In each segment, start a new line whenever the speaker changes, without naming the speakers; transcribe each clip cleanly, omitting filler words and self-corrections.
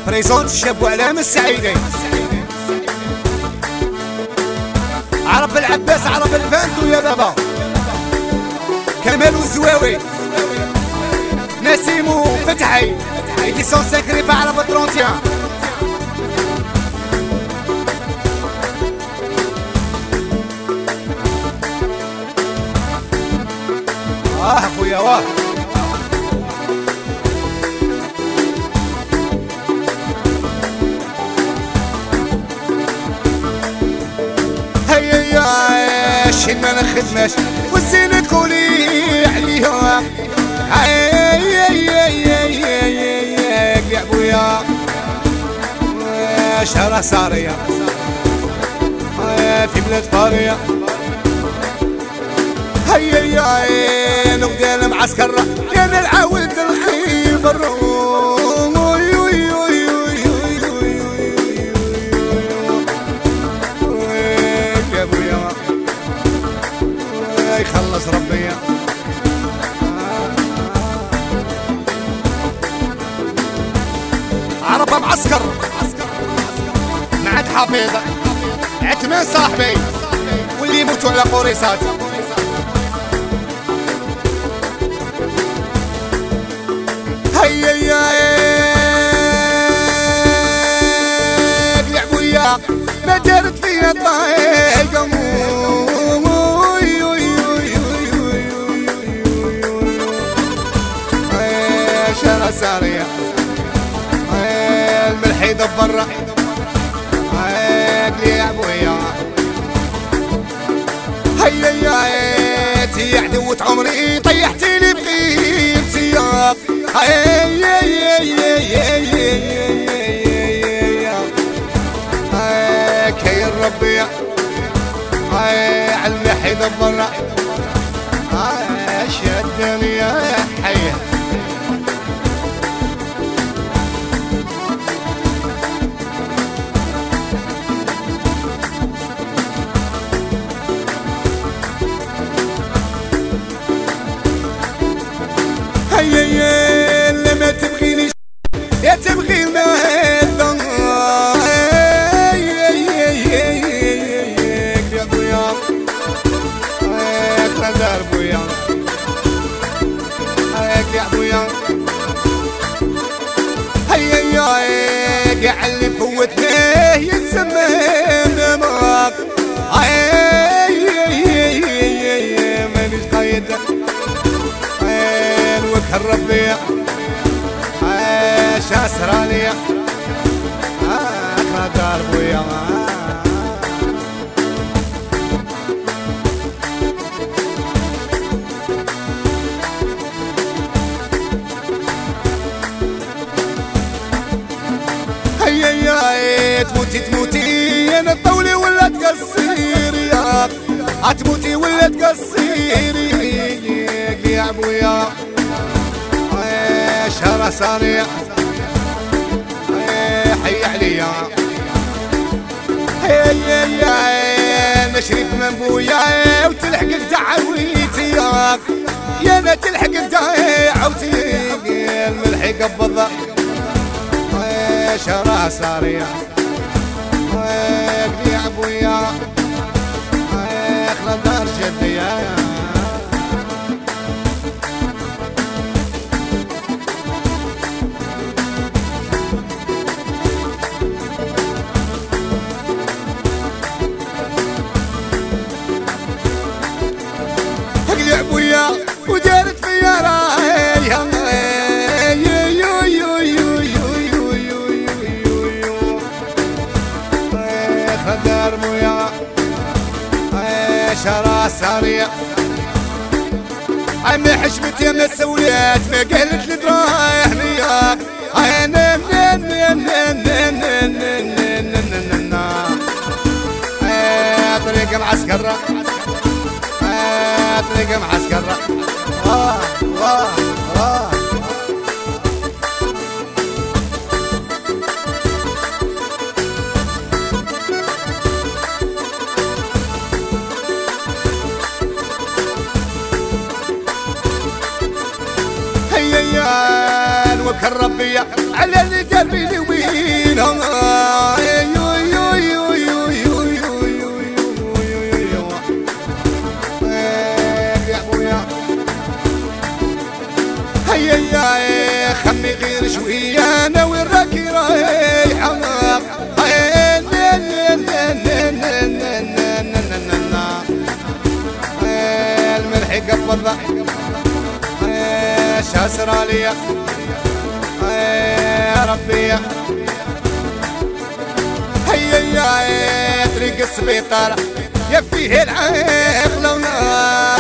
بريزونت الشاب وعلام السعيدي، عرب العباس، عرب الفاندو يا بابا، كمال والزواوي، نسيم وفتحي، إديسيون ساكري في عرب 31. اخويا واه هيا شي ما نخدماش والزين تقولي عليها، يا بويا شهرة صارية في بلاد فارية، هيا نبدا المعسكر يا نعاود الخيبر، يا بويا يخلص ربي عرب معسكر معاد حفيظ عتمان صاحبي واللي يموتوا على قريصات، هيا يا بويا ما دارت فيا طايقة، شارع سارية الملح يدبر يا بويا، هيا يا عدوة عمري طيحتي لي بقيمتي، كي ربي علمح يدبر شدني يا حي، هيا لما تبغيني يا تبغي المهدى، يا بويا خدار بويا يا بويا، هيا كاع اللي فوتناه يتسمى دماغ، مانيش قايد وكر ربي شاسرانية خدار بويا، هيا تموتي انا طولي ولا تقصيري، تموتي ولا تقصيري يا بويا شهرة صانية حي عليا، هيا نشرف من بويا وتلحقك دعويتي، يا انا تلحقك دعوتي الملح يقبض شهرة صارية يا بويا اخلى دار جدي، يا بويا ودارت فيا رايها، خدار بويا شهرة صارية عمي حشمت يا مسؤوليات ما قالت لي ترايحني، طريق معسكر طريق معسكر هيا وكر ربي على اللي دربي لي فينا هيا خلني غير شوية انا وين راكي رايح الملح قبض شاسر عليا يا ربي هيا طريق السبيطار يا فيه العيق لونا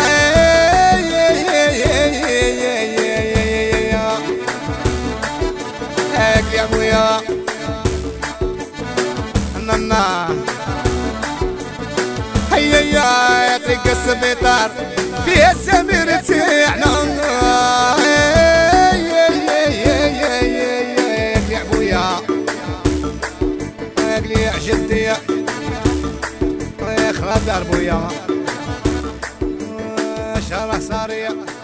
يا ابويا نانا هيا طريق السبيطار فيها السمير تاعنا يا ابويا قلي يا جدي يا خراب دار بويا شرح صاريه